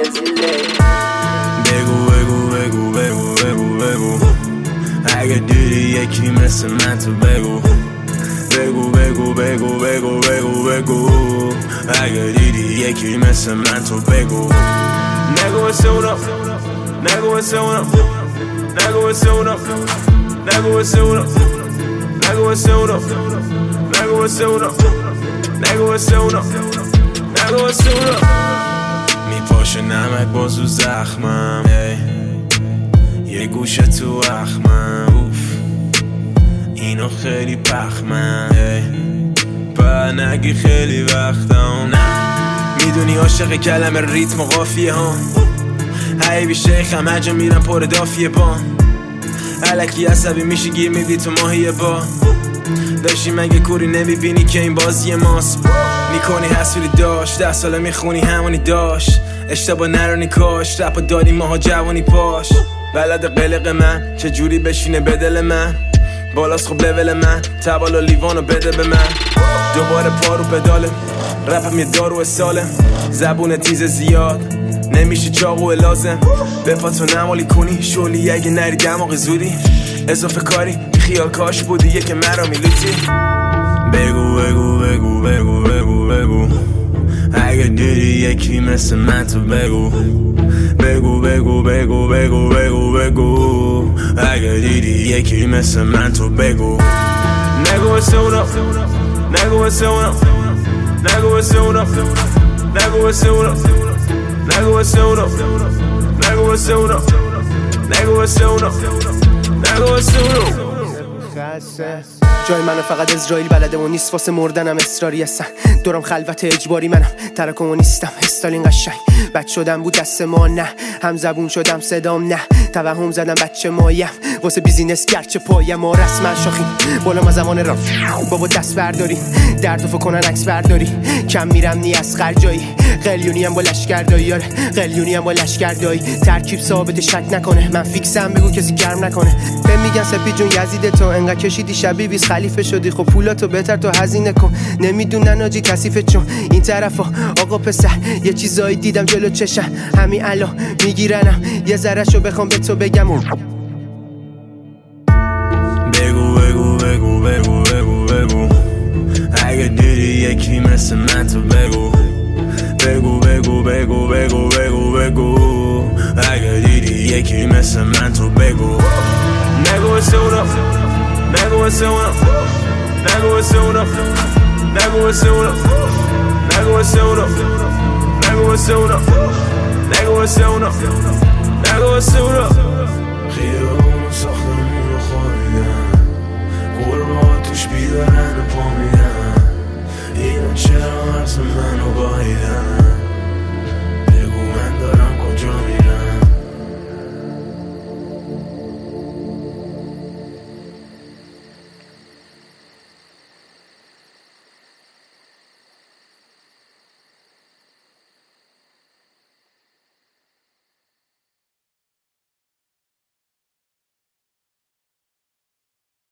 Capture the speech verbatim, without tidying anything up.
برزیلی. بگو بگو بگو بگو بگو بگو اگه دیدی یکی مثل من تو بگو بگو بگو بگو بگو بگو بگو اگه دیدی یکی مثل من تو بگو. نگو واسه اونا نگو واسه اونا نگو واسه اونا نگو واسه اونا نگو واسه اونا نگو واسه اونا نگو واسه اونا نگو واسه اونا میپاشه نمک بازو زخمم یه گوشه تو اخمم اوف اینو خیلی پخمم با نگی خیلی وقتم نه میدونی عاشق کلمه ریتم و قافیه ها حیبی شیخم هر جا میرم پر دافیه با الکی عصبی میشی گیر میدی تو ماهیه با داشتی مگه کوری نمیبینی که این بازی ماست میکنی حسولی داشت ده ساله میخونی همونی داشت اشتباه نرونی کاش رپا دادی ماها جوانی پاش بلد قلق من چه جوری بشینه به دل من بالاست خب لول من تبالا لیوانو بده به من دوباره پارو پداله رپم یه دارو سالم زبون تیز زیاد نمیشه چاقو لازم به پاتو نمالی کنی شولی اگه نری دماغ زودی اضافه کاری خیال کاش بودی یه که مرا میلوتی. بگو بگو بگو بگو بگو بگو اگه دیدی یکی مثل من تو بگو بگو بگو بگو بگو بگو بگو اگه دیدی یکی مثل من تو بگو. نگو واسه اونا نگو واسه اونا نگو واسه اونا نگو واسه اونا نگو واسه اونا نگو واسه اونا نگو واسه اونا نگو واسه اونا. جای منو فقط اسرائیل بلده و نیست واسه مردنم اصراری هستن دورم خلوت اجباری منم ترکمو نیستم استالین قشنگ بد شدم بود دست ما نه هم زبون شدم صدام نه توهم زدم بچه مایم واسه بیزینس گرچه پایم ما رسما شاخیم بالا ما زمان را بابا دست برداری دردو فکر کنن عکس برداری کم میرم نی از خرجایی قلیونی هم با لشکردایی یاره قلیونی هم با لشکردایی ترکیب ثابت شک نکنه من فیکسم بگو کسی گرم نکنه به میگن سپی جون یزید تو انقدر کشیدی شبیه بیس خلیفه شدی خب پولاتو بهتر تو هزینه کن نمیدونن آجی کثیفه چون این طرفا آقا پسر یه چیزایی دیدم جلو چشم همین الان میگیرنم یه ذرهشو بخوام به تو بگم و بگو بگو بگو بگو بگو بگو اگه دیدی یکی مثل من تو بگو بگو بگو بگو بگو بگو بگو اگه دیدی یکی مثل من تو بگو. نگو واسه اونا نگو واسه اونا نگو واسه اونا نگو واسه اونا نگو واسه اونا نگو واسه اونا نگو واسه اونا نگو واسه اونا. خیابونو ساختمون رو خوابیدن قربا توش بیدارن و پا میدن اینا چرا عرض منو بایدن